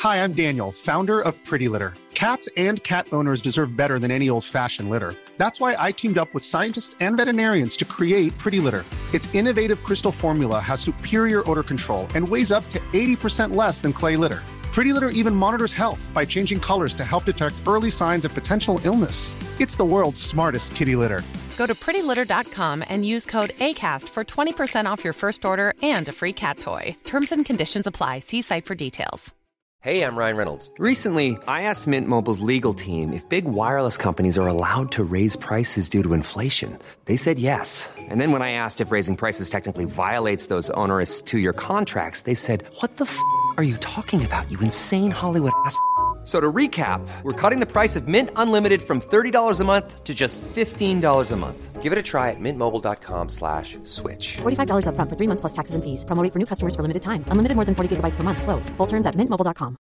Hi, I'm Daniel, founder of Pretty Litter. Cats and cat owners deserve better than any old-fashioned litter. That's why I teamed up with scientists and veterinarians to create Pretty Litter. Its innovative crystal formula has superior odor control and weighs up to 80% less than clay litter. Pretty Litter even monitors health by changing colors to help detect early signs of potential illness. It's the world's smartest kitty litter. Go to prettylitter.com and use code ACAST for 20% off your first order and a free cat toy. Terms and conditions apply. See site for details. Hey, I'm Ryan Reynolds. Recently, I asked Mint Mobile's legal team if big wireless companies are allowed to raise prices due to inflation. They said yes. And then when I asked if raising prices technically violates those onerous two-year contracts, they said, "What the f*** are you talking about, you insane Hollywood ass?" So to recap, we're cutting the price of Mint Unlimited from $30 a month to just $15 a month. Give it a try at mintmobile.com/switch. $45 up front for 3 months plus taxes and fees. Promo rate for new customers for limited time. Unlimited more than 40 gigabytes per month. Slows full terms at mintmobile.com.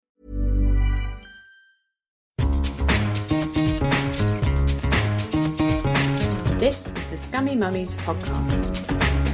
This is the Scummy Mummies podcast.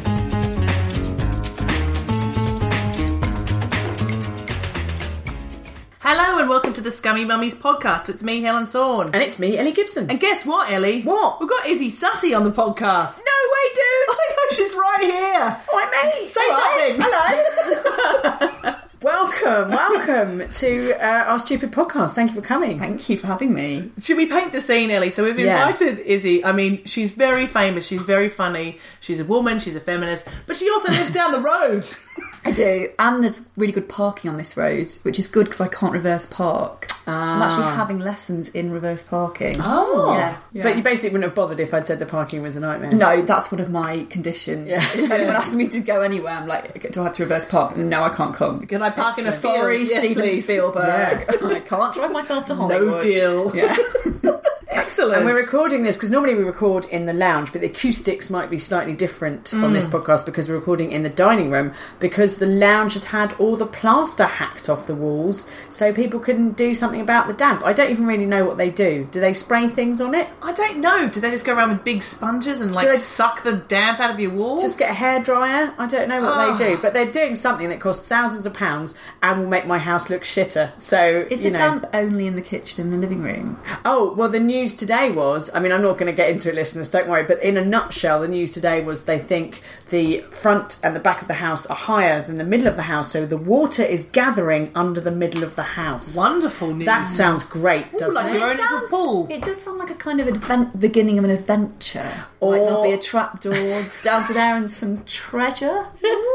Hello and welcome to the Scummy Mummies podcast. It's me, Helen Thorne. And it's me, Ellie Gibson. And guess what, Ellie? What? We've got Izzy Sutty on the podcast. No way, dude! Oh my gosh, she's right here. Oh, mate. Say something. Hello. Welcome to our stupid podcast. Thank you for coming. Thank you for having me. Should we paint the scene, Ellie? So we've invited Izzy. I mean, she's very famous. She's very funny. She's a woman. She's a feminist. But she also lives down the road. I do, and there's really good parking on this road, which is good because I can't reverse park. I'm actually having lessons in reverse parking. Oh, yeah. But you basically wouldn't have bothered if I'd said the parking was a nightmare. No, that's one of my conditions. Yeah. If anyone asks me to go anywhere, I'm like, do I have to reverse park? No, I can't come. Can I park in a Sorry, field? Steven Yes, Spielberg. Yeah. I can't drive myself to Hollywood. No deal. Yeah. Excellent. And we're recording this because normally we record in the lounge, but the acoustics might be slightly different on this podcast because we're recording in the dining room because the lounge has had all the plaster hacked off the walls so people can do something about the damp. I don't even really know what they do. Do they spray things on it? I don't know. Do they just go around with big sponges and suck the damp out of your walls? Just get a hairdryer? I don't know what they do. But they're doing something that costs thousands of pounds and will make my house look shitter. So, is the damp only in the kitchen and the living room? Oh, well, the news today was, I mean, I'm not going to get into it, listeners, don't worry, but in a nutshell, the news today was they think the front and the back of the house are higher than the middle of the house, so the water is gathering under the middle of the house. Wonderful news. That sounds great, doesn't like it? your own little pool. It does sound like a kind of beginning of an adventure. Or like there'll be a trapdoor down to there and some treasure.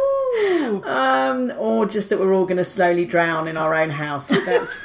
Or just that we're all going to slowly drown in our own house. That's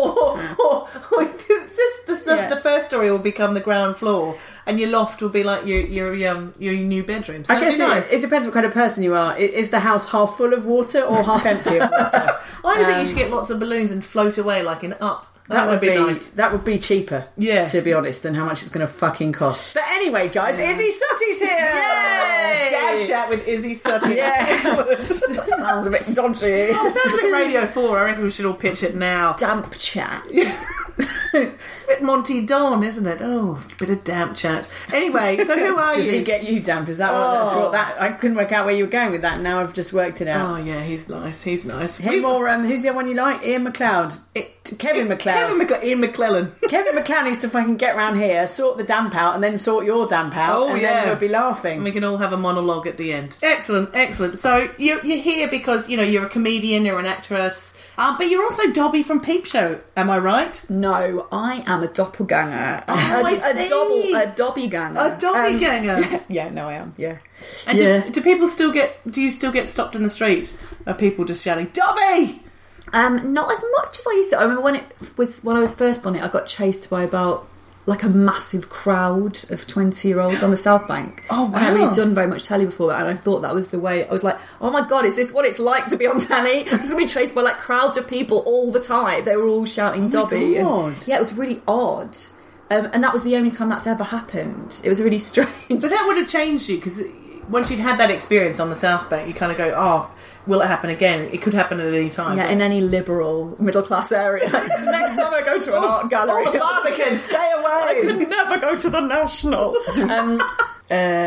just the first story will become the ground floor, and your loft will be like your new bedroom. So I guess it depends what kind of person you are. Is the house half full of water or half empty of water? I just think you should get lots of balloons and float away like in Up. That would be nice. That would be cheaper, to be honest, than how much it's going to fucking cost. But anyway, guys, Izzy Sutty's here! Yay! Dad chat with Izzy Sutty. Sounds a bit dodgy. Oh, it sounds a bit Radio 4. I reckon we should all pitch it now. Damp chat. It's a bit Monty Don, isn't it? Oh, a bit of damp chat. Anyway, so who are Does you? he get you damp? Is that what I thought that? I couldn't work out where you were going with that. Now I've just worked it out. Oh, yeah, he's nice. He's nice. Him or who's the other one you like? Ian McLeod. Kevin McLeod. Ian McClellan. Kevin McLeod needs to fucking get round here, sort the damp out, and then sort your damp out. Oh, and yeah. then we'll be laughing. And we can all have a monologue at the end. Excellent. So you're here because, you're a comedian, you're an actress. But you're also Dobby from Peep Show, am I right? No, I am a doppelganger. I see. A Dobby-ganger. A Dobby-ganger. Yeah, no, I am, yeah. And do people still get stopped in the street? Are people just shouting, Dobby? Not as much as I used to. I remember when I was first on it, I got chased by about like a massive crowd of 20-year-olds on the South Bank. Oh, wow. I hadn't really done very much telly before that, and I thought that was the way. I was like, oh my God, is this what it's like to be on telly? I was going to be chased by like crowds of people all the time. They were all shouting Dobby. And, yeah, it was really odd. And that was the only time that's ever happened. It was really strange. But that would have changed you, because once you've had that experience on the South Bank, you kind of go, oh, will it happen again? It could happen at any time. Yeah, in any liberal middle-class area. Next time I go to an art gallery... Oh, the Barbican, stay away! I could never go to the National.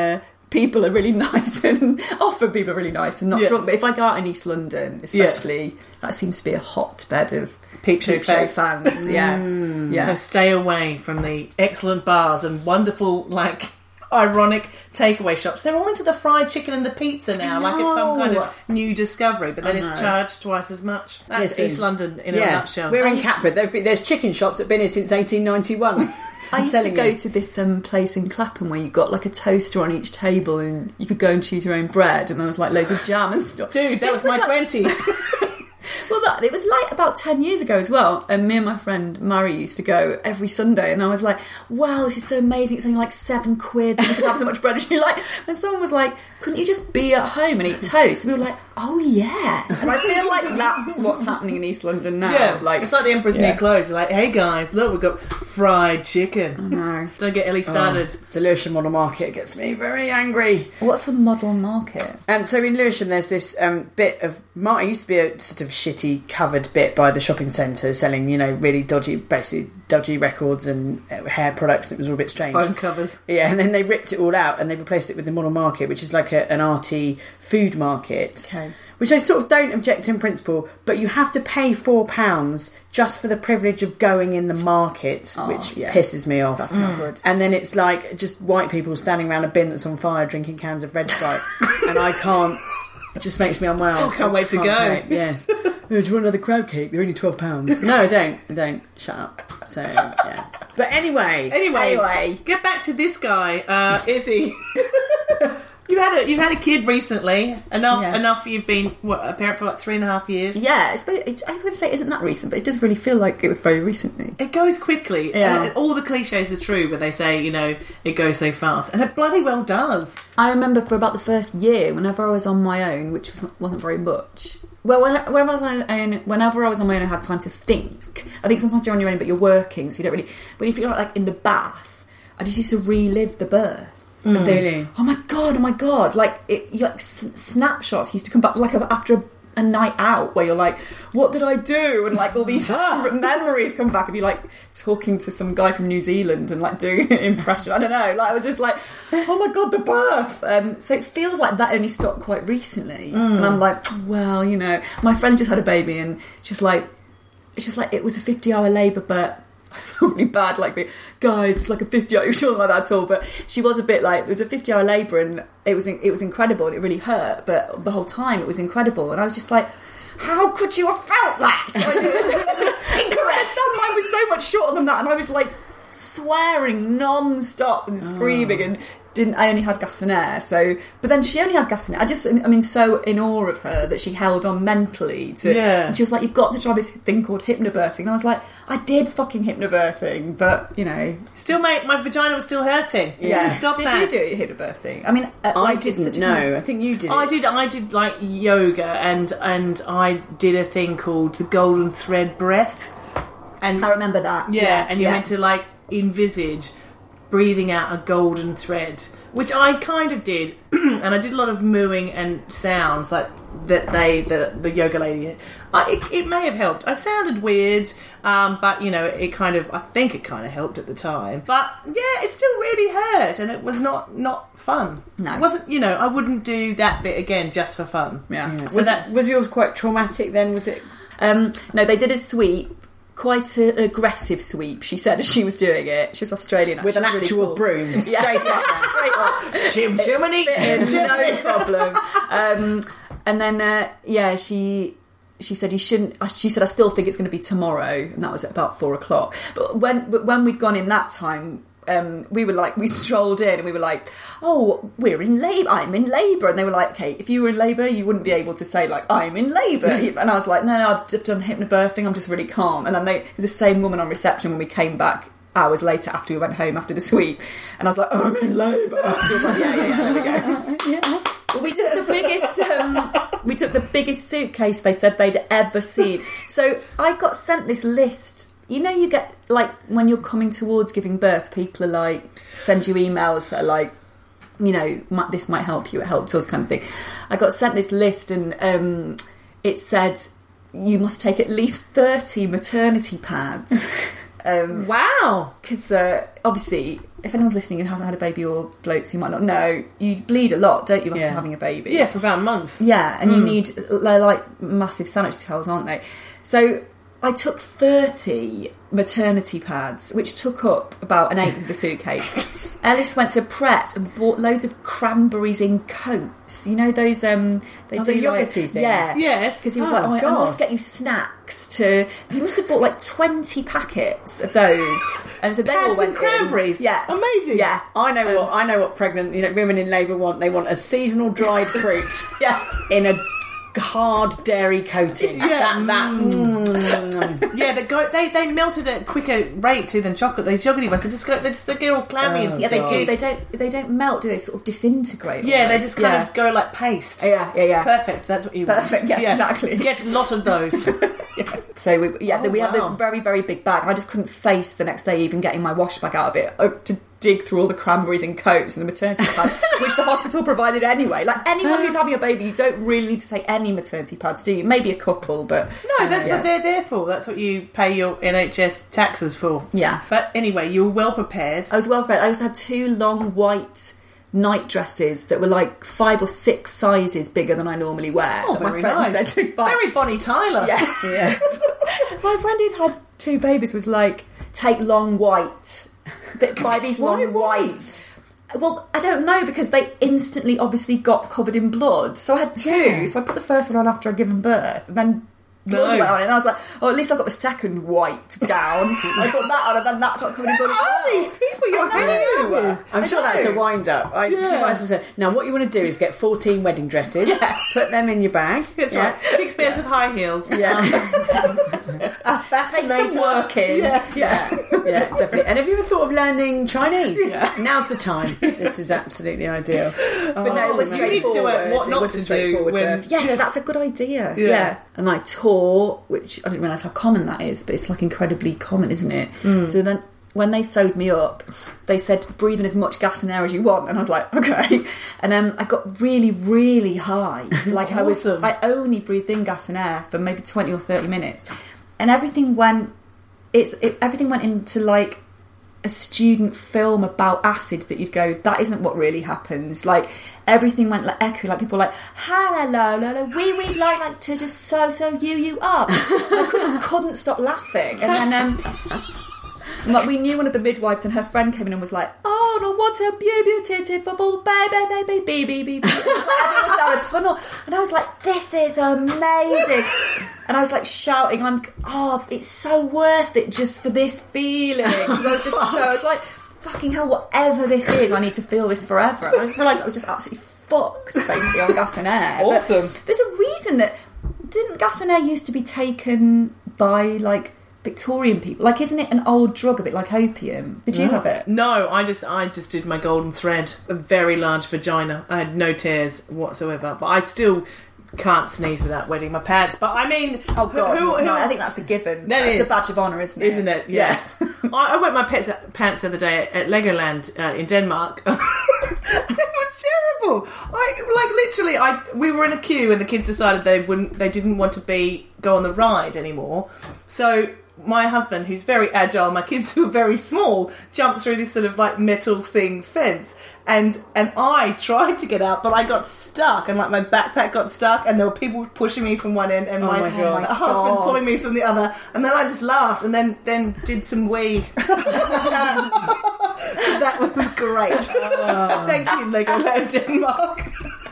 people are really nice and often people are really nice and not drunk. But if I go out in East London, especially, that seems to be a hotbed of Peep Show fans. Yeah. So stay away from the excellent bars and wonderful, like, ironic takeaway shops. They're all into the fried chicken and the pizza now, like it's some kind of new discovery, but then it's charged twice as much. That's East London in a nutshell. We're in Catford. There's chicken shops that have been here since 1891. I used to go to this place in Clapham where you got like a toaster on each table and you could go and choose your own bread, and there was like loads of jam and stuff. Dude, that was my 20s. Well, it was like about 10 years ago as well, and me and my friend Mary used to go every Sunday, and I was like, wow, this is so amazing, it's only like £7, and you can have so much bread. And someone was like, couldn't you just be at home and eat toast? And we were like, oh yeah. And I feel like that's what's happening in East London now. Yeah, like, it's like the Emperor's New Clothes. You're like, hey guys, look, we've got fried chicken. I know. Don't get Ellie started. The Lewisham Model Market gets me very angry. What's the model market? So in Lewisham there's this bit of... It used to be a sort of shitty covered bit by the shopping centre selling, really dodgy records and hair products. It was all a bit strange. Phone covers. Yeah, and then they ripped it all out and they replaced it with the Model Market, which is like an arty food market. Okay. Which I sort of don't object to in principle, but you have to pay £4 just for the privilege of going in the market, which pisses me off. That's not good. And then it's like just white people standing around a bin that's on fire drinking cans of Red Stripe. And I can't... It just makes me unwell. Can't wait to go. Yes. Do you want another crowd cake? They're only £12. No, I don't. Shut up. So, yeah. But anyway, get back to this guy, Izzy. You've had a kid recently. Enough. You've been a parent for like 3.5 years. Yeah, I would say it isn't that recent, but it does really feel like it was very recently. It goes quickly. Yeah. All the cliches are true, but they say it goes so fast, and it bloody well does. I remember for about the first year, whenever I was on my own, which wasn't very much. Well, whenever I was on my own, I had time to think. I think sometimes you're on your own, but you're working, so you don't really. But if you're like in the bath, I just used to relive the birth. Really? Oh my god! Like snapshots used to come back like after a night out where you're like, what did I do? And like all these memories come back of you like talking to some guy from New Zealand and like doing an impression. I don't know. Like I was just like, oh my god, the birth. So it feels like that only stopped quite recently. And I'm like, well, my friend just had a baby and just like it was a 50-hour labour, but. I felt really bad, like, guys, it's like a 50-hour, she wasn't like that at all, but she was a bit like, it was a 50-hour labour and it was incredible and it really hurt, but the whole time it was incredible, and I was just like, how could you have felt that? Incorrect. Mine was so much shorter than that, and I was like swearing non-stop and screaming and I only had gas and air, but then she only had gas and air. I'm so in awe of her that she held on mentally and she was like, you've got to try this thing called hypnobirthing, and I was like, I did fucking hypnobirthing, but still, mate, my vagina was still hurting. Yeah. Stop did that. You do hypnobirthing? I mean, I didn't know. I think you did. I did like yoga and I did a thing called the golden thread breath, and I remember that. Yeah, and you meant to like envisage breathing out a golden thread, which I kind of did, and I did a lot of mooing and sounds like that. The yoga lady, it may have helped. I sounded weird, but I think it kind of helped at the time. But yeah, it still really hurt, and it was not fun. No, it wasn't. I wouldn't do that bit again just for fun. Yeah. So was yours quite traumatic then? Was it? No, they did a sweep. Quite an aggressive sweep, she said, as she was doing it. She was Australian, with an actual really cool. broom. Straight up. Chimney. No problem. And then, she said you shouldn't. She said I still think it's going to be tomorrow, and that was at about 4:00. But when we'd gone in that time. We strolled in and we were like, oh, we're in labour, I'm in labour, and they were like, okay, if you were in labour you wouldn't be able to say like I'm in labour, and I was like, no, I've done hypnobirthing, I'm just really calm. And then it was the same woman on reception when we came back hours later after we went home after the sweep, and I was like, oh, I'm in labour. She was like, yeah, there we go. Yeah. Well, we took the biggest suitcase they said they'd ever seen. So I got sent this list. You get, like, when you're coming towards giving birth, people are like, send you emails that are like, this might help you, it helped us, kind of thing. I got sent this list and it said, you must take at least 30 maternity pads. Wow. Because obviously, if anyone's listening and hasn't had a baby, or blokes who might not know, you bleed a lot, don't you, after having a baby? Yeah, for about a month. Yeah, and you need, they're like massive sanitary towels, aren't they? So I took 30 maternity pads, which took up about an eighth of the suitcase. Ellis went to Pret and bought loads of cranberries in coats. You know those they do the like yogurty things? Yes, because he was like, I must get you snacks to. He must have bought like 20 packets of those, and so they all went and cranberries. Yeah, amazing. Yeah, I know what pregnant women in labour want. They want a seasonal dried fruit. In a hard dairy coating. Yeah, they melted at a quicker rate too than chocolate. Those yogurty ones, they get all clammy. Yeah, they do. They don't melt, do they? Sort of disintegrate. Yeah, they just kind of go like paste. Yeah. Perfect. That's what you want. Perfect. Yes, exactly. Get a lot of those. So we had the very, very big bag. I just couldn't face the next day even getting my wash bag out of it to dig through all the cranberries and coats and the maternity pads, which the hospital provided anyway. Like, anyone who's having a baby, you don't really need to take any maternity pads, do you? Maybe a couple, but no, that's what they're there for. That's what you pay your NHS taxes for. Yeah. But anyway, you were well prepared. I was well prepared. I also had 2 long white night dresses that were like 5 or 6 sizes bigger than I normally wear. Oh, very nice. Very Bonnie Tyler. Yeah. My friend who'd had 2 babies was like, take long white. Buy these long white. Well, I don't know, because they instantly obviously got covered in blood. So I had 2. So I put the first one on after I'd given birth, and then blood went on it, and I was like, oh, at least I got the second white gown. I put that on, and then that got covered in blood as well. These people you're hanging with. I'm sure that's a wind up. She might as well say, now what you want to do is get 14 wedding dresses, put them in your bag. That's right. 6 pairs of high heels. That's take some work in. Yeah, definitely. And have you ever thought of learning Chinese? Now's the time. This is absolutely ideal. But no, it was straightforward. What not to do when... Yes, that's a good idea. Yeah. And I tore, which I didn't realise how common that is, but it's like incredibly common, isn't it? So then when they sewed me up, they said, breathe in as much gas and air as you want, and I was like, okay. And I got really, really high. Like, awesome. I only breathed in gas and air for maybe 20 or 30 minutes, and everything went into like a student film about acid that you'd go, that isn't what really happens. Like, everything went like echo, like people were like, hello, we'd like to just sew you up. I couldn't stop laughing, and then like, we knew one of the midwives, and her friend came in and was like, oh no, what a beautiful baby. It was like everyone was down a tunnel, and I was like, this is amazing. And I was like shouting, it's so worth it just for this feeling. Because I was like, fucking hell, whatever this is, I need to feel this forever. And I just realised I was just absolutely fucked, basically, on gas and air. Awesome. But there's a reason that, didn't gas and air used to be taken by, like, Victorian people? Like, isn't it an old drug, a bit like opium? Did you have it? No, I just did my golden thread. A very large vagina. I had no tears whatsoever, but I still can't sneeze without wetting my pants. But I mean, oh god, no, I think that's a given. That's the badge of honour, isn't it? Isn't it? Yes. I wet my pants the other day at Legoland in Denmark. It was terrible. We were in a queue, and the kids decided they didn't want to go on the ride anymore. So my husband, who's very agile, my kids who are very small, jumped through this sort of like metal thing fence, and I tried to get out, but I got stuck, and like my backpack got stuck, and there were people pushing me from one end, and my husband pulling me from the other, and then I just laughed, and then did some wee. That was great. Thank you, Legoland Denmark.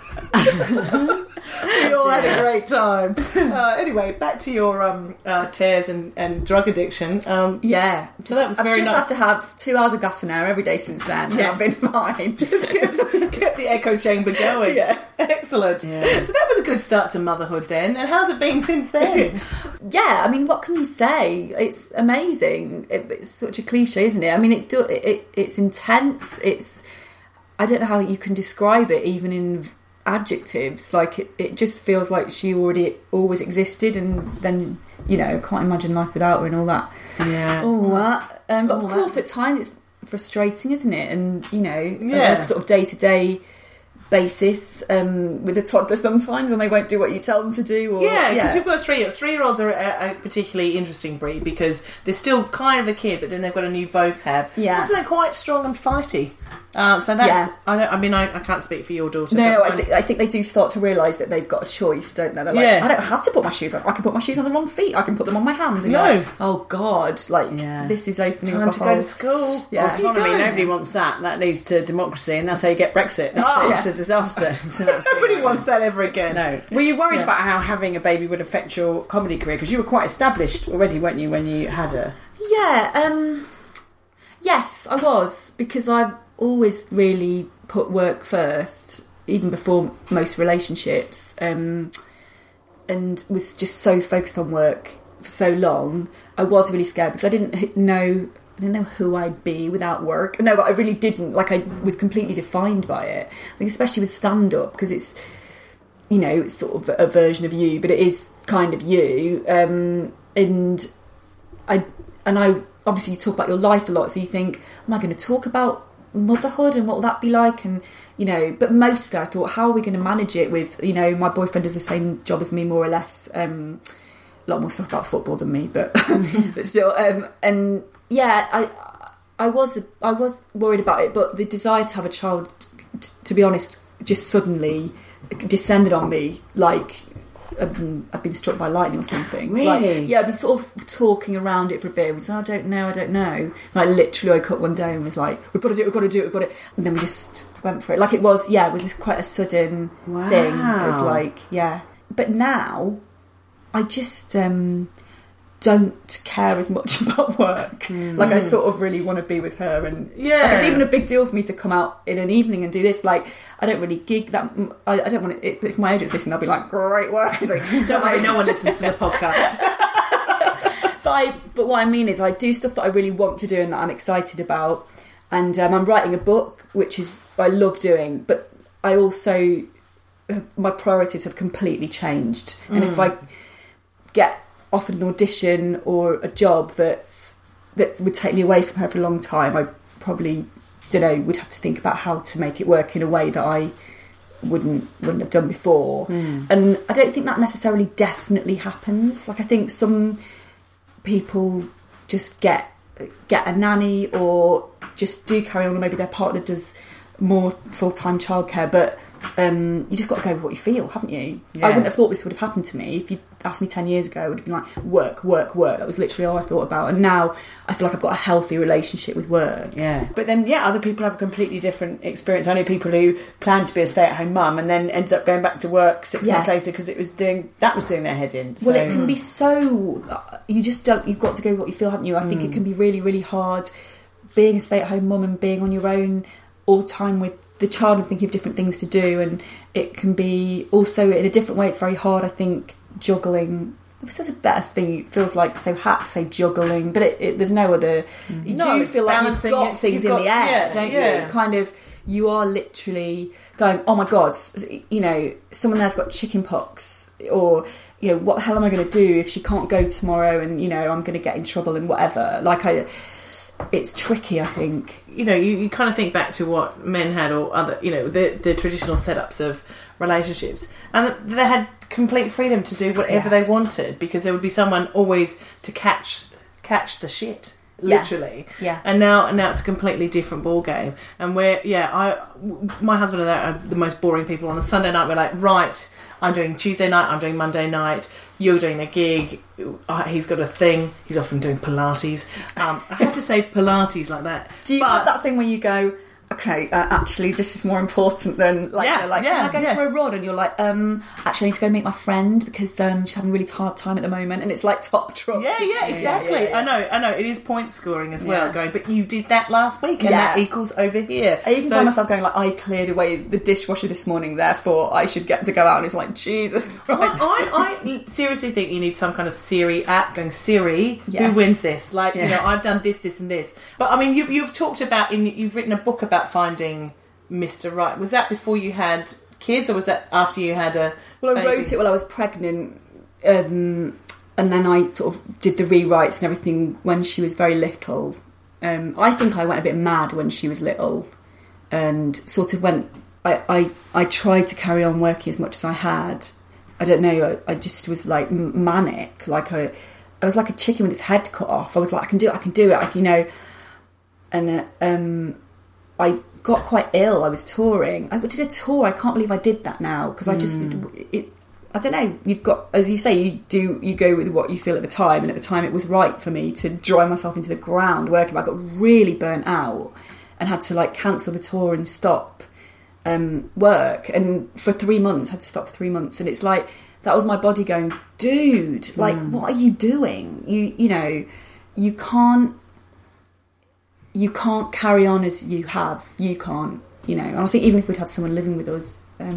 We all had a great time. Anyway, back to your tears and drug addiction. So that was I've had to have 2 hours of gas and air every day since then. Yes. And I've been fine. Just kept the echo chamber going. Yeah. Excellent. Yeah. So that was a good start to motherhood then. And how's it been since then? Yeah, I mean, what can you say? It's amazing. It's such a cliche, isn't it? I mean, it's intense. I don't know how you can describe it, even in adjectives. Like, it just feels like she always existed, and then, you know, can't imagine life without her and all that. All that. But of course, at times it's frustrating, isn't it? And, you know, sort of day-to-day basis with a toddler sometimes, when they won't do what you tell them to do. Or, because you've got three-year-olds are a particularly interesting breed because they're still kind of a kid, but then they've got a new vocab. Yeah, also they're quite strong and fighty. So that's. I can't speak for your daughter. No, I think they do start to realise that they've got a choice, don't they? They're like, I don't have to put my shoes on. I can put my shoes on the wrong feet. I can put them on my hands. And like, oh God, this is opening time up to go to school. Yeah, autonomy. Nobody wants that. That leads to democracy, and that's how you get Brexit. It's a disaster. Nobody wants that ever again. No. Were you worried about how having a baby would affect your comedy career? Because you were quite established already, weren't you, when you had her? Yeah. Yes, I was, because I've always really put work first, even before most relationships, and was just so focused on work for so long. I was really scared because I didn't know who I'd be without work. No, but I really didn't. Like, I was completely defined by it. I think especially with stand-up, because it's, it's sort of a version of you, but it is kind of you. And I obviously you talk about your life a lot, so you think, am I going to talk about motherhood and what will that be like? And but mostly I thought, how are we going to manage it with my boyfriend does the same job as me, more or less, a lot more stuff about football than me, but but still, and yeah, I was worried about it, but the desire to have a child, to be honest, just suddenly descended on me like I've been struck by lightning or something. Really? I've been sort of talking around it for a bit. It was, I don't know. And I literally woke up one day and was like, we've got to do it. And then we just went for it. Like, it was just quite a sudden thing of like, But now, I just don't care as much about work. Like, I sort of really want to be with her, and it's even a big deal for me to come out in an evening and do this. Like, I don't really gig that. I don't want to. If my agents listen, they'll be like, "Great work." Like, don't worry, no one listens to the podcast. But what I mean is, I do stuff that I really want to do and that I'm excited about, and I'm writing a book, which is I love doing. But I also, my priorities have completely changed, and if I get offered an audition or a job that would take me away from her for a long time, I probably would have to think about how to make it work in a way that I wouldn't have done before. And I don't think that necessarily definitely happens. Like, I think some people just get a nanny or just do carry on, or maybe their partner does more full-time childcare, but you just got to go with what you feel, haven't you? I wouldn't have thought this would have happened to me. If you asked me 10 years ago, I would have been like, work. That was literally all I thought about. And now I feel like I've got a healthy relationship with work. Yeah. But then, other people have a completely different experience. I know people who plan to be a stay-at-home mum and then ended up going back to work 6 months later because it was doing their head in. So. Well, it can be so... you've got to go with what you feel, haven't you? I think it can be really, really hard being a stay-at-home mum and being on your own all the time with the child and thinking of different things to do, and it can be also in a different way. It's very hard, I think, juggling. If there's a better thing, it feels like so hack say juggling, but there's no other. You do feel like you've got things in the air, don't you? Kind of, you are literally going, oh my god, someone there's got chicken pox, or what the hell am I going to do if she can't go tomorrow, and I'm going to get in trouble and whatever. It's tricky, I think. You kind of think back to what men had, or other, the traditional setups of relationships, and they had complete freedom to do whatever they wanted, because there would be someone always to catch the shit, literally. Yeah. And now it's a completely different ball game. And my husband and I are the most boring people. On a Sunday night, we're like, right, I'm doing Tuesday night, I'm doing Monday night, you're doing a gig, he's got a thing, he's often doing Pilates. I have to say Pilates like that. Do you have that thing where you go, okay, actually this is more important than can I go for a run? And you're like, actually I need to go meet my friend because she's having a really hard time at the moment, and it's like top drop. Yeah, exactly. Yeah. I know. It is point scoring as well. Going, but you did that last week, and that equals over here. I even find myself going like, I cleared away the dishwasher this morning, therefore I should get to go out. And it's like, Jesus Christ. I seriously think you need some kind of Siri app going, Siri, who wins this? Like, I've done this, and this. But I mean, you've talked about, you've written a book about finding Mr. Right. Was that before you had kids, or was that after you had a Well, I wrote it while I was pregnant, and then I sort of did the rewrites and everything when she was very little. I think I went a bit mad when she was little, and sort of went I tried to carry on working as much as I had. I don't know, I just was like manic, like I was like a chicken with its head cut off. I was like, I can do it, like, you know. And I got quite ill. I was touring. I did a tour. I can't believe I did that now, because I just I don't know. You've got, as you say, you go with what you feel at the time, and at the time it was right for me to drive myself into the ground working. I got really burnt out and had to like cancel the tour and stop work, and for 3 months had to stop for 3 months. And it's like, that was my body going, dude, like, what are you doing? You know, you can't carry on as you have. You can't, you know. And I think even if we'd had someone living with us,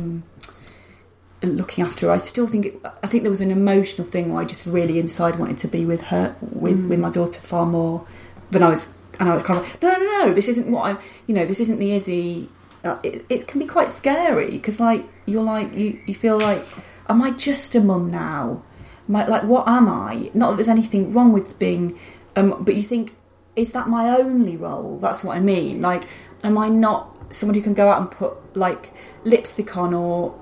looking after her, I still think I think there was an emotional thing where I just really inside wanted to be with her, with my daughter far more than I was. And I was kind of like, no, this isn't what I, you know, this isn't the Izzy. It can be quite scary, because like you're like you feel like, am I just a mum now? Like, what am I? Not that there's anything wrong with being, but you think, is that my only role? That's what I mean. Like, am I not someone who can go out and put like lipstick on, or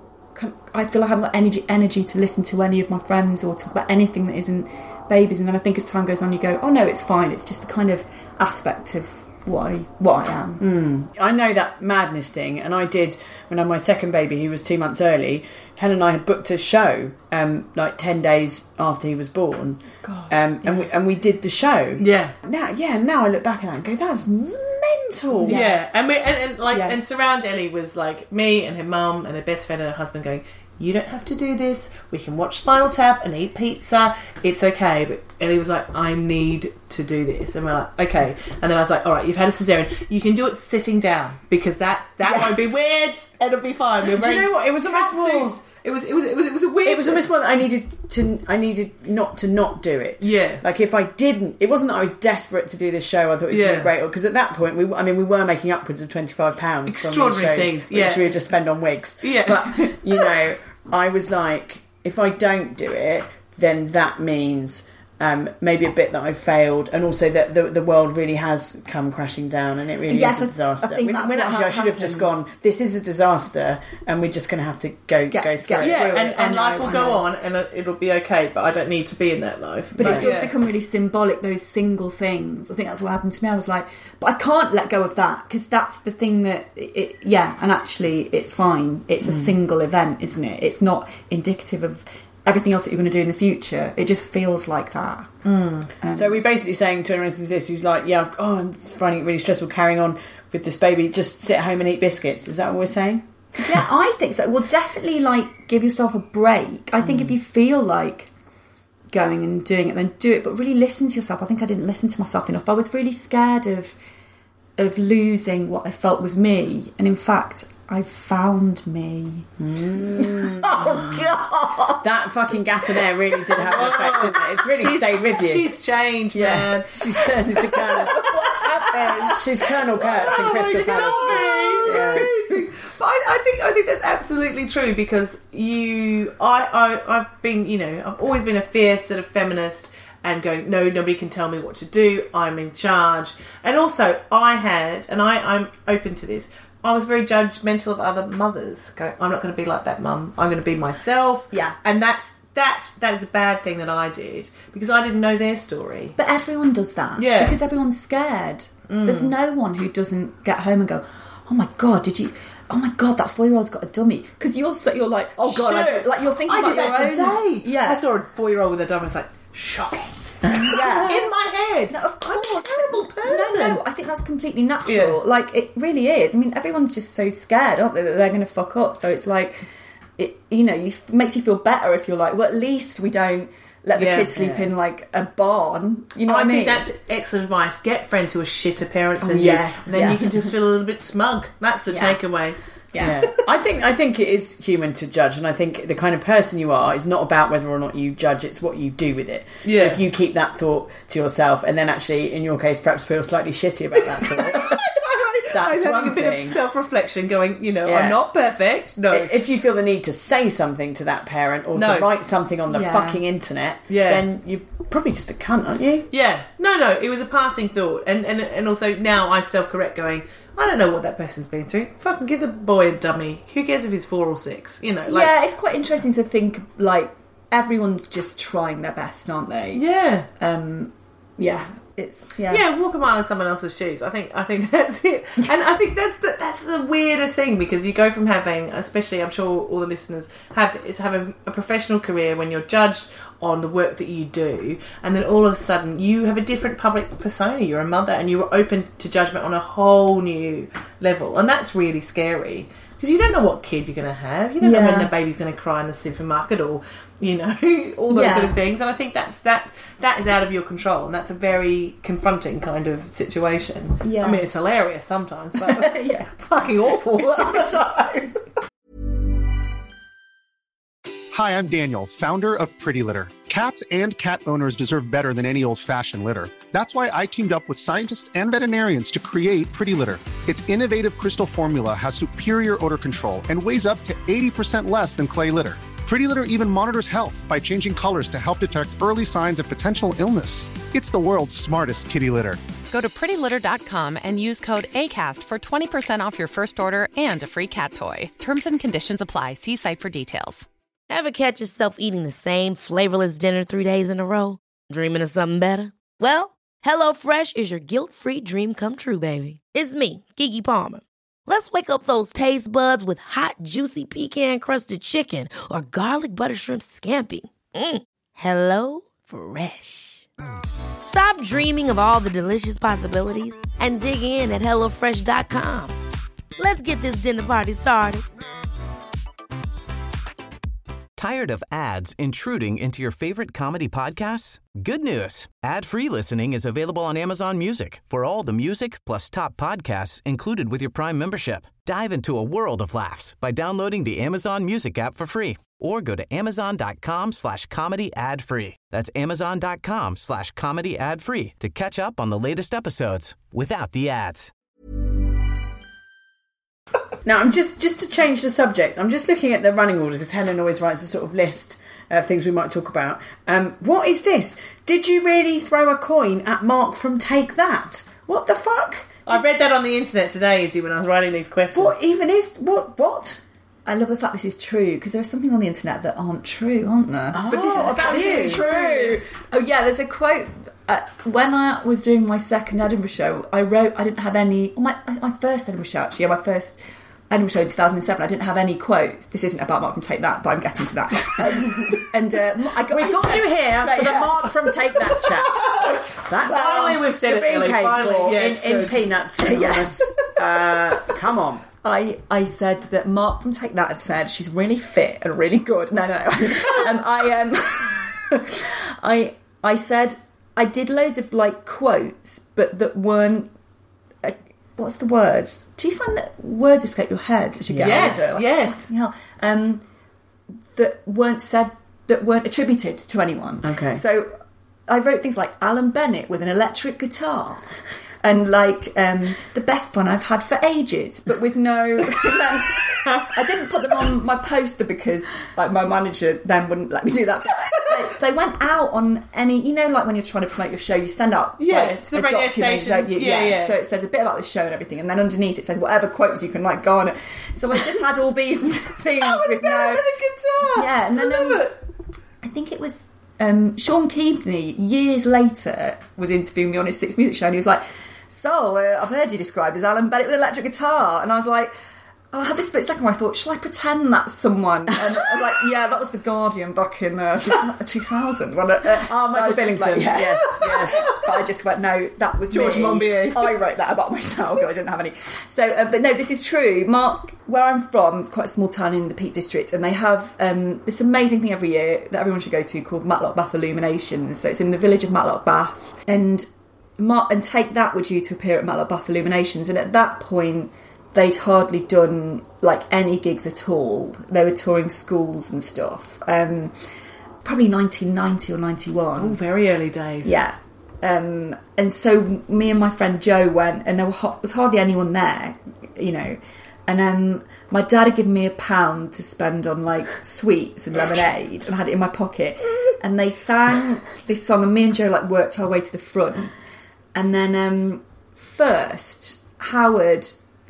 I feel like I haven't got energy to listen to any of my friends or talk about anything that isn't babies. And then I think as time goes on, you go, oh no, it's fine. It's just the kind of aspect of what I am. I know that madness thing, and I did when I had my second baby. He was 2 months early. Helen and I had booked a show like 10 days after he was born. God, and we did the show. Yeah. Now I look back at it and go, that's mental. Yeah. And Surround Ellie was like me and her mum and her best friend and her husband going, you don't have to do this. We can watch Spinal Tap and eat pizza. It's okay. But Ellie was like, I need to do this. And we're like, okay. And then I was like, all right, you've had a cesarean. You can do it sitting down, because that won't be weird. It'll be fine. Do you know what? It was almost more. It was a weird. It was almost more that I needed not to not do it. Yeah. Like, if I didn't, it wasn't that I was desperate to do this show. I thought it was really great, because at that point we were making upwards of £25. Extraordinary from these shows, scenes, which we would just spend on wigs. Yeah. But you know, I was like, if I don't do it, then that means maybe a bit that I've failed, and also that the world really has come crashing down, and it really is a disaster. I think that's actually, I should have just gone, this is a disaster, and we're just going to have to go through it. Yeah, and life will go on, and it'll be okay, but I don't need to be in that life. But it does become really symbolic, those single things. I think that's what happened to me. I was like, but I can't let go of that, because that's the thing that, and actually it's fine. It's a single event, isn't it? It's not indicative of everything else that you're going to do in the future. It just feels like that. So we're basically saying to anyone listening to this who's like, I'm finding it really stressful carrying on with this baby, just sit at home and eat biscuits. Is that what we're saying? Yeah, I think so. Well, definitely, like, give yourself a break. I think if you feel like going and doing it, then do it, but really listen to yourself. I think I didn't listen to myself enough. I was really scared of losing what I felt was me, and in fact, I found me. Oh, God! That fucking gas and air really did have an effect, didn't it? It's really stayed with you. She's changed, man. She's turned into Colonel. What's happened? She's Colonel Kurtz in Crystal Palace. Amazing. But I think that's absolutely true, because I've been, you know, I've always been a fierce sort of feminist, and going, no, nobody can tell me what to do. I'm in charge. And also, I'm open to this, I was very judgmental of other mothers. Going, I'm not going to be like that mum. I'm going to be myself. Yeah. And that is a bad thing that I did, because I didn't know their story. But everyone does that. Yeah. Because everyone's scared. There's no one who doesn't get home and go, oh my God, oh my God, that 4-year-old's got a dummy. Because you're like, oh God, like you're thinking about your own. I did that today. Yeah. I saw a 4-year-old with a dummy. I was like, shocking. Yeah. In my head. No, of course. I'm a terrible person. No, I think that's completely natural. Yeah. Like, it really is. I mean, everyone's just so scared, aren't they, that they're going to fuck up. So it's like, it makes you feel better if you're like, well, at least we don't let the kids sleep in, like, a barn. You know what I mean? I think that's excellent advice. Get friends who are shitter parents than yes, you. And then you can just feel a little bit smug. That's the takeaway. Yeah. I think it is human to judge, and I think the kind of person you are is not about whether or not you judge, it's what you do with it. Yeah. So if you keep that thought to yourself, and then actually, in your case, perhaps feel slightly shitty about that thought, that's I'm one having a bit thing. of self-reflection going, I'm not perfect. No. If you feel the need to say something to that parent, or to write something on the fucking internet, then you're probably just a cunt, aren't you? Yeah. No, it was a passing thought. And also now I self-correct going, I don't know what that person's been through. Fucking give the boy a dummy. Who cares if he's 4 or 6? You know, like... Yeah, it's quite interesting to think, like, everyone's just trying their best, aren't they? Yeah. Yeah. It's walk a mile in someone else's shoes. I think that's it, and I think that's the weirdest thing, because you go from having, especially I'm sure all the listeners have a professional career when you're judged on the work that you do, and then all of a sudden you have a different public persona. You're a mother, and you're open to judgment on a whole new level, and that's really scary. Because you don't know what kid you're going to have. You don't know when the baby's going to cry in the supermarket, or, you know, all those sort of things. And I think that is out of your control, and that's a very confronting kind of situation. Yeah. I mean, it's hilarious sometimes, but fucking awful other times. Hi, I'm Daniel, founder of Pretty Litter. Cats and cat owners deserve better than any old-fashioned litter. That's why I teamed up with scientists and veterinarians to create Pretty Litter. Its innovative crystal formula has superior odor control and weighs up to 80% less than clay litter. Pretty Litter even monitors health by changing colors to help detect early signs of potential illness. It's the world's smartest kitty litter. Go to prettylitter.com and use code ACAST for 20% off your first order and a free cat toy. Terms and conditions apply. See site for details. Ever catch yourself eating the same flavorless dinner 3 days in a row? Dreaming of something better? Well, HelloFresh is your guilt-free dream come true, baby. It's me, Keke Palmer. Let's wake up those taste buds with hot, juicy pecan-crusted chicken or garlic butter shrimp scampi. Hello Fresh. Stop dreaming of all the delicious possibilities and dig in at HelloFresh.com. Let's get this dinner party started. Tired of ads intruding into your favorite comedy podcasts? Good news. Ad-free listening is available on Amazon Music for all the music plus top podcasts included with your Prime membership. Dive into a world of laughs by downloading the Amazon Music app for free or go to amazon.com/comedy ad-free. That's amazon.com/comedy ad-free to catch up on the latest episodes without the ads. Now, I'm just to change the subject, I'm just looking at the running order, because Helen always writes a sort of list of things we might talk about. What is this? Did you really throw a coin at Mark from Take That? What the fuck? I read that on the internet today, Izzy, when I was writing these questions. What even is... What? I love the fact this is true, because there are some things on the internet that aren't true, aren't there? Oh, but this is true. Oh yeah, there's a quote. When I was doing my second Edinburgh show, I didn't have any... my first Edinburgh show, actually, my first Edinburgh show in 2007, I didn't have any quotes. This isn't about Mark from Take That, but I'm getting to that. We've got you here for the Mark from Take That chat. That's finally we've said it, Ellie. Finally, yes, in Peanuts. Yes. Come on. I said that Mark from Take That had said she's really fit and really good. No. I said I did loads of like quotes, but that weren't. What's the word? Do you find that words escape your head as you get older? Yes. That weren't said, that weren't attributed to anyone. Okay. So I wrote things like Alan Bennett with an electric guitar. And like the best fun I've had for ages, but with no. I didn't put them on my poster because like my manager then wouldn't let me do that. They went out on any, you know, like when you're trying to promote your show, you send out to the radio station. Yeah. So it says a bit about the show and everything, and then underneath it says whatever quotes you can like garner. So I just had all these things with no guitar. Yeah, and then I think it was Sean Keaveney years later was interviewing me on his Six Music show, and he was like, so, I've heard you described as Alan Bennett with an electric guitar. And I was like, I had this split second where I thought, shall I pretend that's someone? And I'm like, yeah, that was The Guardian back in 2000. Michael Billington. Yes. But I just went, no, that was George Monbiot. I wrote that about myself, I didn't have any. So, but no, this is true. Mark, where I'm from, is quite a small town in the Peak District, and they have this amazing thing every year that everyone should go to called Matlock Bath Illuminations. So it's in the village of Matlock Bath. And Take That were due to appear at Matlock Bath Illuminations, and at that point they'd hardly done like any gigs at all. They were touring schools and stuff. Probably 1990 or 91. Oh, very early days. Yeah. And so me and my friend Joe went, and there was hardly anyone there, you know. And my dad had given me £1 to spend on like sweets and lemonade, and I had it in my pocket. And they sang this song, and me and Joe like worked our way to the front. And then first, Howard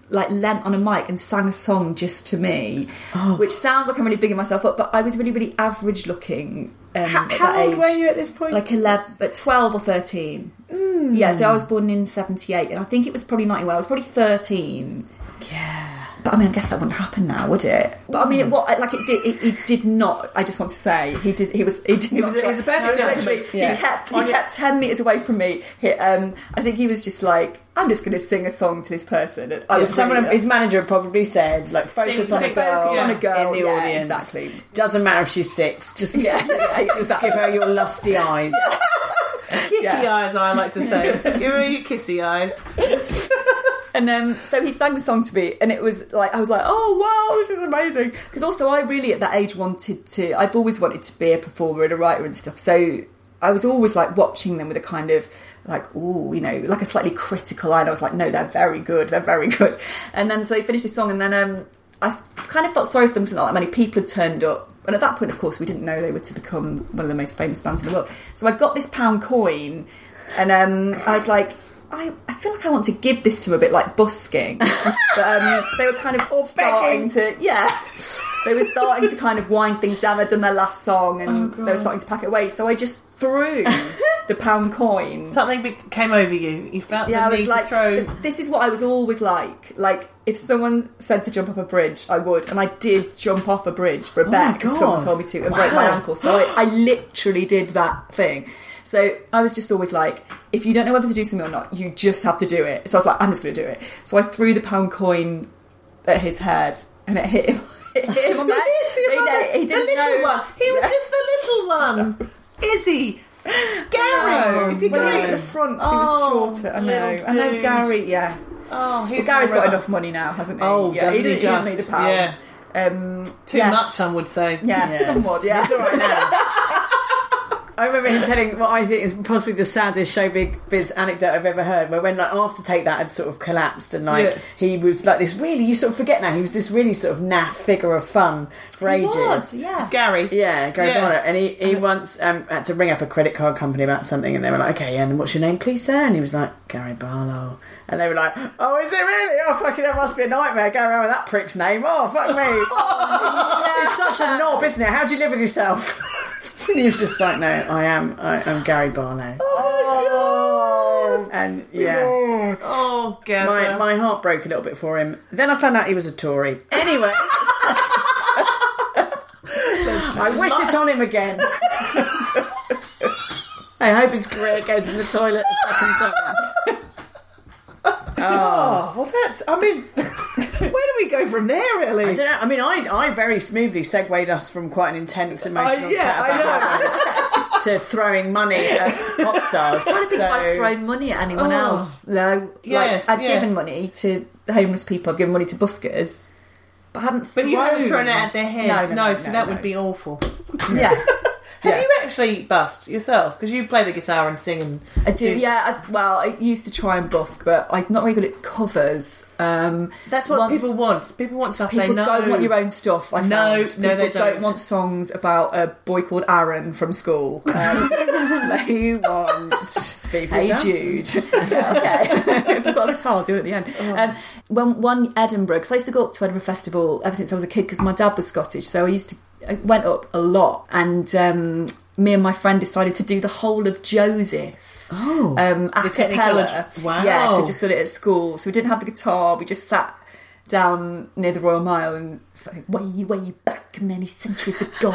like leant on a mic and sang a song just to me, which sounds like I'm really bigging myself up, but I was really, really average looking at that age. How old were you at this point? Like 11, but 12 or 13. Yeah, so I was born in 78, and I think it was probably 91. I was probably 13. Yeah. But I mean, I guess that wouldn't happen now, would it? But I mean, it did not. I just want to say he did. He was a perfect gentleman. He kept 10 metres away from me. I think he was just like, I'm just going to sing a song to this person. And his manager probably said, like, focus on a girl in the audience. Exactly. Doesn't matter if she's 6. Just give her your lusty eyes. Kissy eyes, I like to say. Give her your kissy eyes. And so he sang the song to me, and it was like, I was like, oh wow, this is amazing. Because also I really at that age I've always wanted to be a performer and a writer and stuff. So I was always like watching them with a kind of like, ooh, you know, like a slightly critical eye. And I was like, no, they're very good. And then so he finished the song, and then I kind of felt sorry for them because not that many people had turned up. And at that point, of course, we didn't know they were to become one of the most famous bands in the world. So I got this £1 coin, and I was like, I feel like I want to give this to him a bit like busking. But they were kind of starting to... Yeah. They were starting to kind of wind things down. They'd done their last song, and they were starting to pack it away. So I just threw the £1 coin. Something came over you. You felt the need to throw... This is what I was always like. Like, if someone said to jump off a bridge, I would. And I did jump off a bridge for a bet because someone told me to and break my ankle. So I literally did that thing. So I was just always like, if you don't know whether to do something or not, you just have to do it. So I was like, I'm just going to do it. So I threw the £1 coin at his head, and it hit him. He didn't the little one. He was just the little one. Izzy. Gary. He was at the front because he was shorter. I know Gary, yeah. Oh, Gary's got enough money now, hasn't he? Oh, yeah, he doesn't need a pound. Yeah. Too much, some would say. Yeah, somewhat, yeah. He's all right now. I remember him telling what I think is possibly the saddest showbiz anecdote I've ever heard, where when like After Take That had sort of collapsed, and he was like this really, you sort of forget now, he was this really sort of naff figure of fun for ages. Was, yeah. Gary Barlow, and he once had to ring up a credit card company about something, and they were like, okay, and what's your name, please, sir? And he was like, Gary Barlow. And they were like, oh, is it really? Oh, fucking hell, must be a nightmare going around with that prick's name. Oh, fuck me. It's such a knob, isn't it? How do you live with yourself? And he was just like, no, I'm Gary Barlow. Oh. And yeah. Oh, Gazza. My heart broke a little bit for him. Then I found out he was a Tory. Anyway. I wish it on him again. I hope his career goes in the toilet a second time. Oh, well, that's... I mean, where do we go from there, really? I don't know. I mean, I very smoothly segued us from quite an intense emotional chat to throwing money at pop stars. I don't think I've thrown money at anyone else. No. Yes, I've given money to homeless people. I've given money to buskers. But I haven't thrown... But you haven't thrown it at their heads. No, so that would be awful. Yeah. Have you actually busked yourself? Because you play the guitar and sing and... I do, yeah. I used to try and busk, but I'm not very good at covers. That's what people want. People want stuff people they know. People don't want your own stuff, I found. No, they don't want songs about a boy called Aaron from school. They want... Hey Jude. Okay. If you've got a guitar, I'll do it at the end. When one Edinburgh, because I used to go up to Edinburgh Festival ever since I was a kid, because my dad was Scottish, so I went up a lot, and me and my friend decided to do the whole of Joseph. A cappella. Wow. Yeah, so just did it at school. So we didn't have the guitar, we just sat down near the Royal Mile and it's like, way back many centuries ago.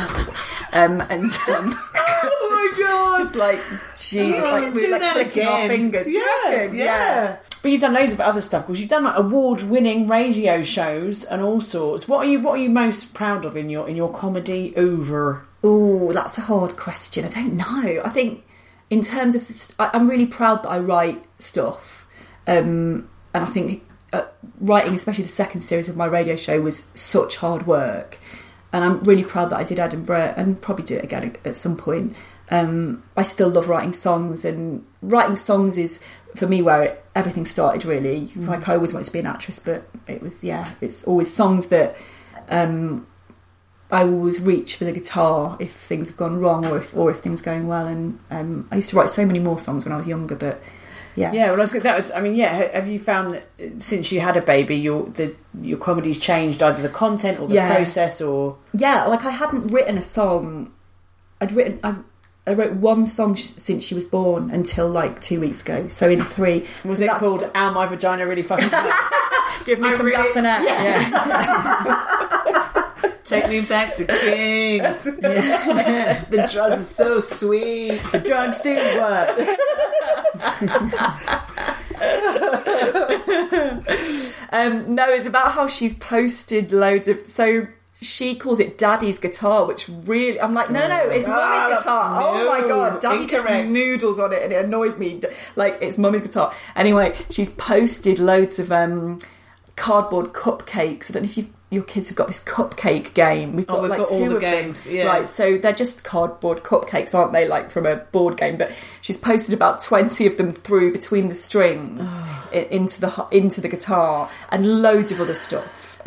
Oh my god! It's like, Jesus, like we were like clicking our fingers. Yeah. But you've done loads of other stuff, because you've done like award-winning radio shows and all sorts. What are you most proud of in your comedy oeuvre? Oh, that's a hard question. I don't know. I think in terms of I'm really proud that I write stuff, and I think writing, especially the second series of my radio show, was such hard work. And I'm really proud that I did Edinburgh, and probably do it again at some point. I still love writing songs, and writing songs is, for me, where everything started, really. Like, I always wanted to be an actress, but it's always songs that I always reach for the guitar if things have gone wrong, or if things are going well. And I used to write so many more songs when I was younger, but Yeah. Yeah, well, have you found that since you had a baby, your comedy's changed, either the content or the process, or... Yeah, like I hadn't written a song. I wrote one song since she was born until like 2 weeks ago. So in 3... Was it called Ow, My Vagina Really Fucking Hurts? Give me some gas and air. Yeah. Take me back to Kings. The drugs are so sweet. The drugs do work. No, it's about how she's posted loads of... So she calls it Daddy's guitar, which really... I'm like, no, it's Mummy's guitar. No, oh my God, Daddy incorrect. just noodles on it and it annoys me. Like, it's Mummy's guitar. Anyway, she's posted loads of cardboard cupcakes. I don't know if your kids have got this cupcake game. We've got all the games. Yeah. Right, so they're just cardboard cupcakes, aren't they? Like from a board game. But she's posted about 20 of them through between the strings into the guitar and loads of other stuff.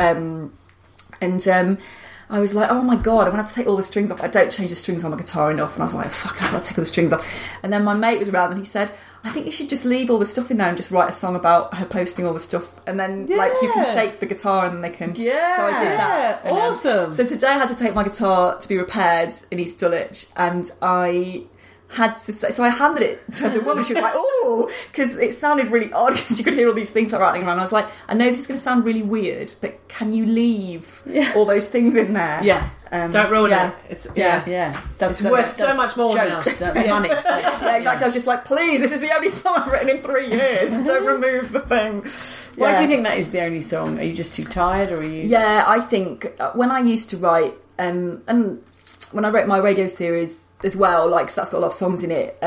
I was like, oh my God, I'm going to have to take all the strings off. I don't change the strings on my guitar enough. And I was like, fuck, I've got to take all the strings off. And then my mate was around and he said, I think you should just leave all the stuff in there and just write a song about her posting all the stuff. And then like you can shake the guitar and then they can... Yeah. So I did that. Awesome. So today I had to take my guitar to be repaired in East Dulwich and I had to say... So I handed it to the woman. She was like, oh, because it sounded really odd because you could hear all these things like rattling around. I was like, I know this is going to sound really weird, but can you leave all those things in there? Yeah. Don't ruin it. It's That's worth so much more jokes. now. That's money. Yeah, exactly. I was just like, please, this is the only song I've written in 3 years. Don't remove the thing. Why do you think that is the only song? Are you just too tired, or are you? Yeah, I think when I used to write, and when I wrote my radio series as well, like, 'cause that's got a lot of songs in it,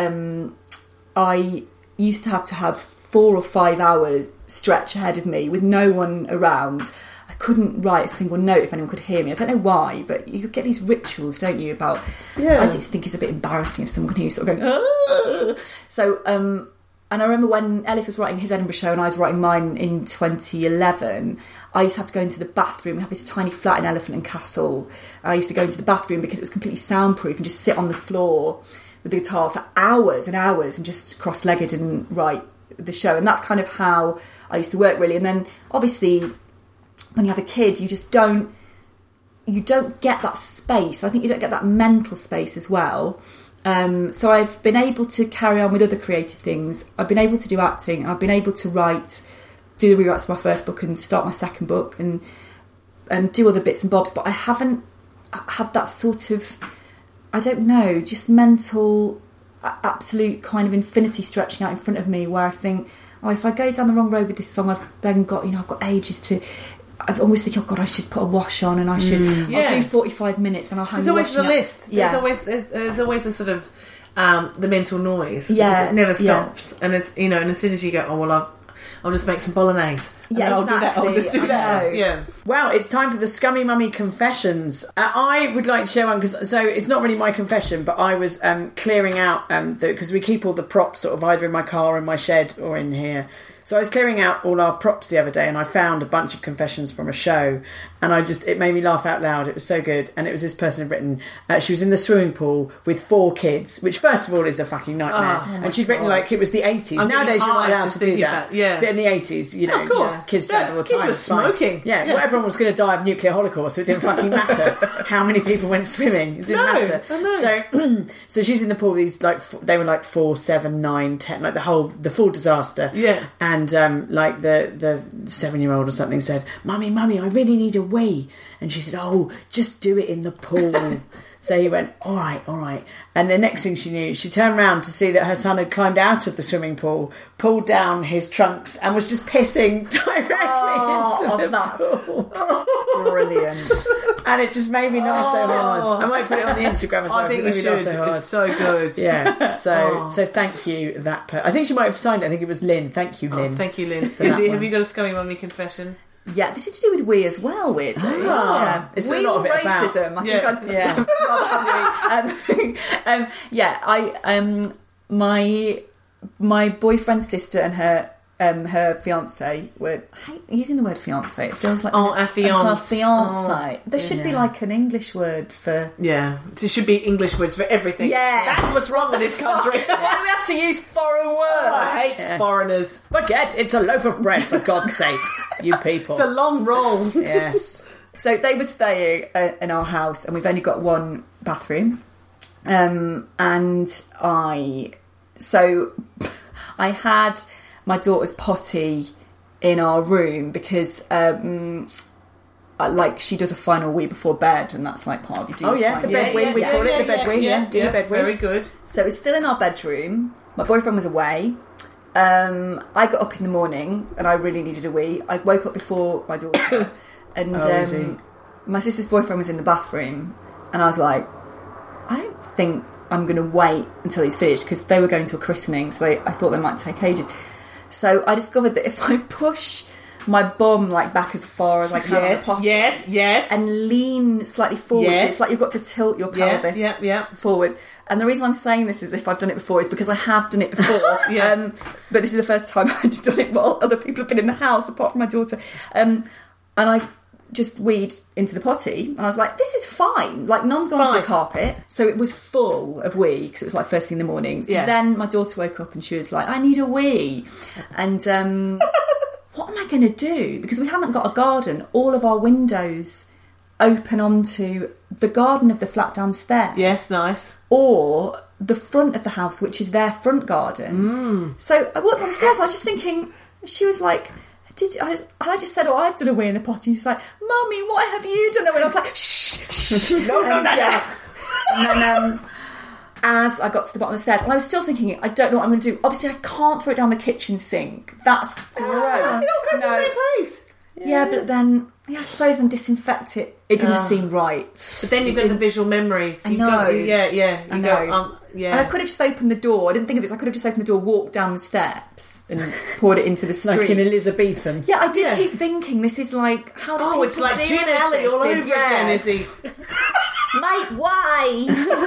I used to have 4 or 5 hours stretch ahead of me with no one around. I couldn't write a single note if anyone could hear me. I don't know why, but you get these rituals, don't you, about... I just think it's a bit embarrassing if someone can hear you sort of going... Aah! So, and I remember when Ellis was writing his Edinburgh show and I was writing mine in 2011, I used to have to go into the bathroom. We had this tiny flat in Elephant and Castle. And I used to go into the bathroom because it was completely soundproof and just sit on the floor with the guitar for hours and hours and just cross-legged and write the show. And that's kind of how I used to work, really. And then, obviously... when you have a kid, you don't get that space. I think you don't get that mental space as well. So I've been able to carry on with other creative things. I've been able to do acting. I've been able to do the rewrites for my first book and start my second book and do other bits and bobs. But I haven't had that sort of, I don't know, just mental, absolute kind of infinity stretching out in front of me where I think, oh, if I go down the wrong road with this song, I've then got, I've got ages to... I always think, oh God, I should put a wash on and I should... I'll do 45 minutes and I'll hang the There's always the list. Yeah. There's always a sort of the mental noise. Yeah. It never stops. And it's, and as soon as you go, oh, well, I'll just make some bolognese. Yeah, I'll do that. I'll just do that. Yeah. Wow, it's time for the Scummy Mummy confessions. I would like to share one so it's not really my confession, but I was clearing out because we keep all the props sort of either in my car, in my shed, or in here. So I was clearing out all our props the other day and I found a bunch of confessions from a show and it made me laugh out loud. It was so good. And it was this person had written, she was in the swimming pool with 4 kids, which first of all is a fucking nightmare. And she'd written like it was the 80s. Nowadays you're not allowed to do that. But in the 80s, of course. Kids drowned all the time. Kids were smoking. Yeah, well, everyone was going to die of nuclear holocaust, so it didn't fucking matter how many people went swimming. It didn't matter. So she's in the pool, these they were like 4, 7, 9, 10, like the full disaster. Yeah. And like the 7-year-old or something said, Mummy, I really need a wee. And she said, oh, just do it in the pool. So he went, all right. And the next thing she knew, she turned around to see that her son had climbed out of the swimming pool, pulled down his trunks and was just pissing directly into the pool. Brilliant. And it just made me laugh so hard. I might put it on the Instagram as well. I think you should. It's so good. Yeah. So thank you, I think she might have signed it. I think it was Lynn. Thank you, Lynn. Thank you, Lynn. Have you got a Scummy Mummy confession? Yeah, this is to do with we as well, weirdly. Yeah. It's we a lot or of it racism. about. I think I'd rather have my boyfriend's sister and her fiance were... I hate using the word fiance. It feels like... Oh, a fiance. Her fiance. There should be like an English word for... Yeah. There should be English words for everything. Yeah. That's what's wrong with this country. Why do we have to use foreign words? I hate foreigners. Baguette, it's a loaf of bread, for God's sake, you people. It's a long roll. Yes. So they were staying in our house, and we've only got one bathroom. And I had my daughter's potty in our room because she does a final wee before bed, and that's like part of your doing. Oh yeah, the bed wee, we call it the bed wee. Yeah, do the bed wee. Very good. So it was still in our bedroom. My boyfriend was away. I got up in the morning and I really needed a wee. I woke up before my daughter, and my sister's boyfriend was in the bathroom, and I was like, I don't think I'm going to wait until he's finished, because they were going to a christening, so I thought they might take ages. So I discovered that if I push my bum like back as far as I can on the potty, yes, and lean slightly forward, so it's like you've got to tilt your pelvis forward. And the reason I'm saying this is if I've done it before is because I have done it before. But this is the first time I've done it while other people have been in the house, apart from my daughter. And I just weed into the potty, and I was like, this is fine. Like, none's gone to the carpet. So it was full of wee, because it was like first thing in the morning. So then my daughter woke up and she was like, I need a wee. And what am I going to do? Because we haven't got a garden. All of our windows open onto the garden of the flat downstairs. Yes, nice. Or the front of the house, which is their front garden. So I walked downstairs, and I was just thinking, she was like, I just said, I've done a wee in the potty. And she's like, Mummy, what have you done? And I was like, shh. No. And then as I got to the bottom of the stairs, and I was still thinking, I don't know what I'm going to do. Obviously, I can't throw it down the kitchen sink. That's gross. It all goes to the same place. Yeah, but then, I suppose then disinfect it. It didn't seem right. But then you've got the visual memories. I know. I know. And I could have just opened the door. I didn't think of this. I could have just opened the door, walked down the steps, and poured it into the street. Like in Elizabethan. Yeah, I did keep thinking, this is like, how do people it's like deal Gin with Alley this all in over again, Izzy. Mate, why?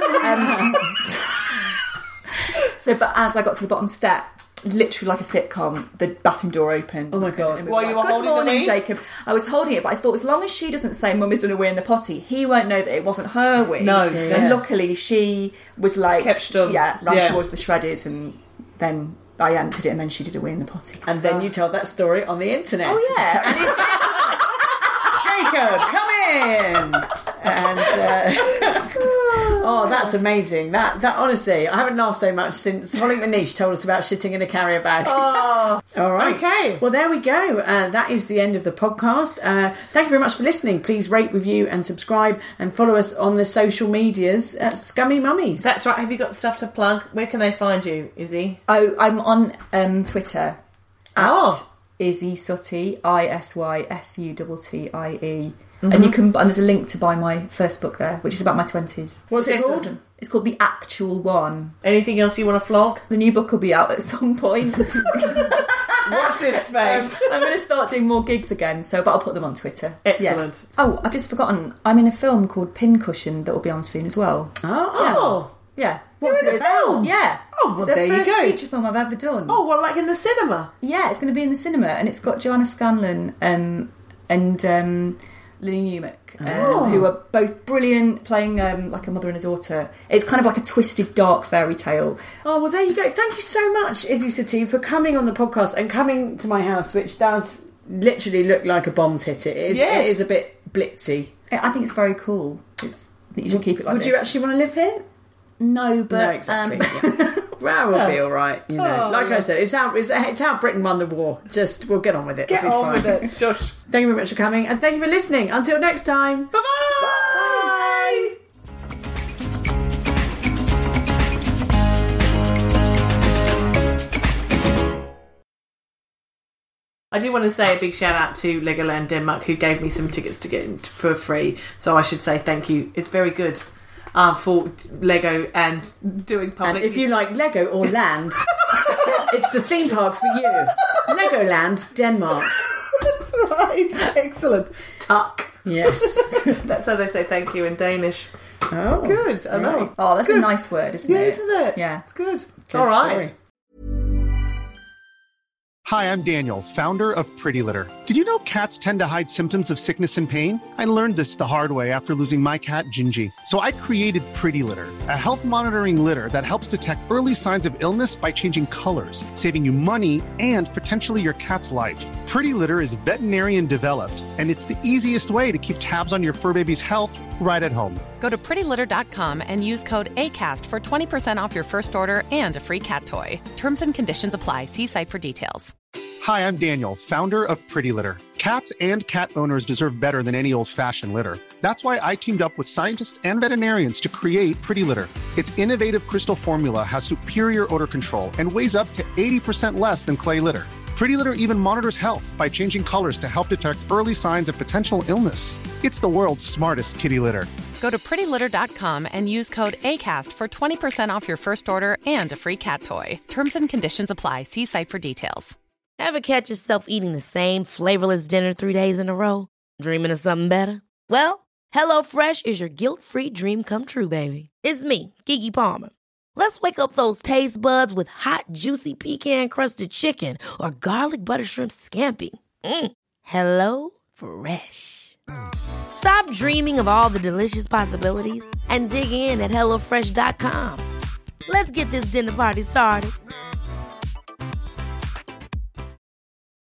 But as I got to the bottom step, literally like a sitcom, the bathroom door opened. Oh my God. While you were holding Good morning, the wee? Jacob. I was holding it, but I thought as long as she doesn't say Mummy's done a wee in the potty, he won't know that it wasn't her wee. No. And luckily she was like... Kept stum. Ran towards the shreddies, and then I emptied it, and then she did a wee in the potty. And then you told that story on the internet. Oh yeah. And it's Jacob, come in! And oh, that's amazing. That honestly, I haven't laughed so much since Holly Manish told us about shitting in a carrier bag. Oh, all right. Okay. Well, there we go. That is the end of the podcast. Thank you very much for listening. Please rate, review, and subscribe, and follow us on the social medias at Scummy Mummies. That's right. Have you got stuff to plug? Where can they find you, Izzy? Oh, I'm on Twitter. Izzy Suttie, ISYSUTTIE. And you can, and there's a link to buy my first book there, which is about my 20s. What's it called? It's called The Actual One. Anything else you want to flog? The new book will be out at some point. Watch this space. I'm going to start doing more gigs again, but I'll put them on Twitter. Excellent. Yeah. Oh, I've just forgotten. I'm in a film called Pincushion that will be on soon as well. Yeah. What's the film? Yeah. Oh, well, there you go. It's the first feature film I've ever done. Oh, well, like in the cinema? Yeah, it's going to be in the cinema, and it's got Joanna Scanlon and Lily Newmark, who are both brilliant, playing like a mother and a daughter. It's kind of like a twisted, dark fairy tale. Oh, well, there you go. Thank you so much, Izzy Suttie, for coming on the podcast and coming to my house, which does literally look like a bomb's hit. It is a bit blitzy. I think it's very cool. I think you should keep it like this. Would you actually want to live here? No, but... No, exactly. Well, we'll be all right, you know. I said, it's how Britain won the war. Just, we'll get on with it. Get on with it. Shush. Thank you very much for coming, and thank you for listening. Until next time. Bye-bye. Bye. I do want to say a big shout out to Legoland Denmark, who gave me some tickets to get in for free. So I should say thank you. It's very good. For Lego and doing public... And if you like Lego or land, it's the theme park for you. Legoland, Denmark. That's right. Excellent. Tuck. Yes. That's how they say thank you in Danish. Oh. Good. I know. Oh, that's a nice word, isn't it? Yeah, isn't it? Yeah. It's good. Good all right. Story. Hi, I'm Daniel, founder of Pretty Litter. Did you know cats tend to hide symptoms of sickness and pain? I learned this the hard way after losing my cat, Gingy. So I created Pretty Litter, a health monitoring litter that helps detect early signs of illness by changing colors, saving you money and potentially your cat's life. Pretty Litter is veterinarian developed, and it's the easiest way to keep tabs on your fur baby's health right at home. Go to prettylitter.com and use code ACAST for 20% off your first order and a free cat toy. Terms and conditions apply. See site for details. Hi, I'm Daniel, founder of Pretty Litter. Cats and cat owners deserve better than any old-fashioned litter. That's why I teamed up with scientists and veterinarians to create Pretty Litter. Its innovative crystal formula has superior odor control and weighs up to 80% less than clay litter. Pretty Litter even monitors health by changing colors to help detect early signs of potential illness. It's the world's smartest kitty litter. Go to prettylitter.com and use code ACAST for 20% off your first order and a free cat toy. Terms and conditions apply. See site for details. Ever catch yourself eating the same flavorless dinner 3 days in a row? Dreaming of something better? Well, HelloFresh is your guilt-free dream come true, baby. It's me, Keke Palmer. Let's wake up those taste buds with hot, juicy pecan-crusted chicken or garlic butter shrimp scampi. Hello Fresh. Stop dreaming of all the delicious possibilities and dig in at HelloFresh.com. Let's get this dinner party started.